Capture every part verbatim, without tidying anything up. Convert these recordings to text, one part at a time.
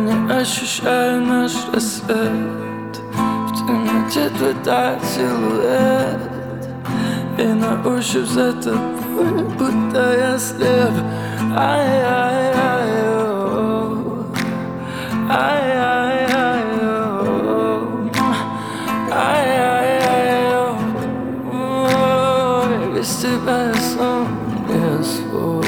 не ощущаю наш рассвет. В темноте твой тает силуэт, и на ощупь за тобой, будто я слеп. Ай-яй-яй-о, ай-яй-яй-о, ай-яй-яй-о. Без тебя я сам не свой.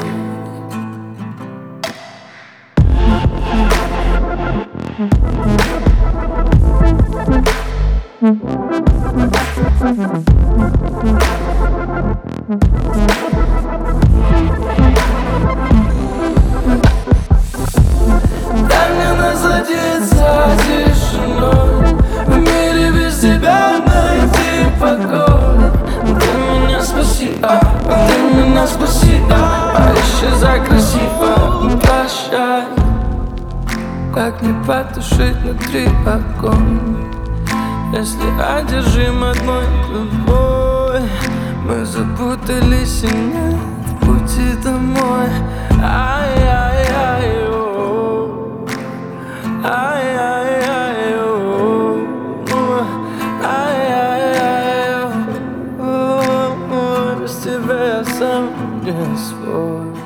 Дай мне насладиться тишиной, в мире без тебя найти покой. Ты меня спаси, а, ты меня спаси, а, а исчезай красиво, прощай. Как мне потушить внутри огонь, если одержим одной тобой? Мы запутались и нет пути домой. Ай-яй-яй-о, ай-яй-яй-о, ай-яй-яй-о. Без тебя я сам не свой.